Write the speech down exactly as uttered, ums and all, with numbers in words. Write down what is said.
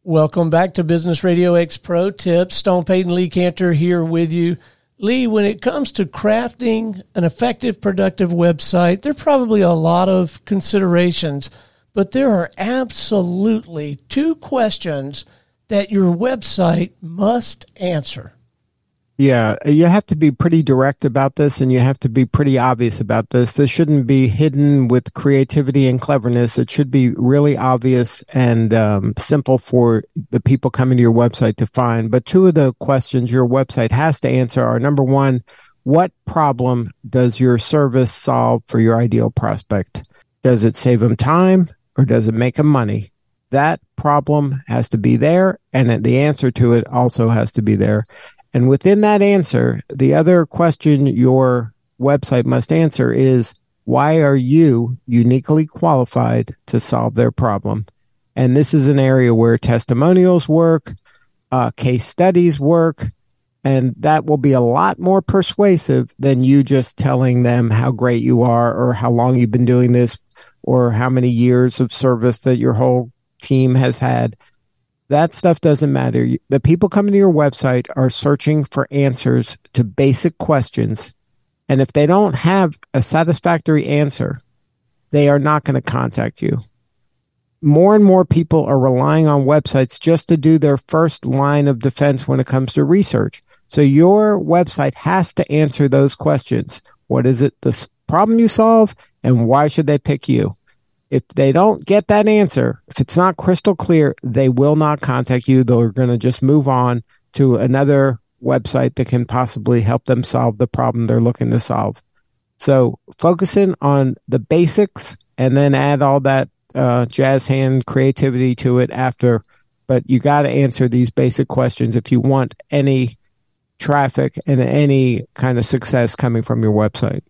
Welcome back to Business Radio X Pro Tips. Stone Payton, Lee Cantor here with you. Lee, when it comes to crafting an effective, productive website, there are probably a lot of considerations, but there are absolutely two questions that your website must answer. Yeah, you have to be pretty direct about this, and you have to be pretty obvious about this. This shouldn't be hidden with creativity and cleverness. It should be really obvious and um, simple for the people coming to your website to find. But two of the questions your website has to answer are, number one, what problem does your service solve for your ideal prospect? Does it save them time or does it make them money? That problem has to be there, and the answer to it also has to be there. And within that answer, the other question your website must answer is, why are you uniquely qualified to solve their problem? And this is an area where testimonials work, uh, case studies work, and that will be a lot more persuasive than you just telling them how great you are or how long you've been doing this or how many years of service that your whole team has had. That stuff doesn't matter. The people coming to your website are searching for answers to basic questions. And if they don't have a satisfactory answer, they are not going to contact you. More and more people are relying on websites just to do their first line of defense when it comes to research. So your website has to answer those questions. What is it, the problem you solve, and why should they pick you? If they don't get that answer, if it's not crystal clear, they will not contact you. They're going to just move on to another website that can possibly help them solve the problem they're looking to solve. So focusing on the basics and then add all that uh, jazz hand creativity to it after. But you got to answer these basic questions if you want any traffic and any kind of success coming from your website.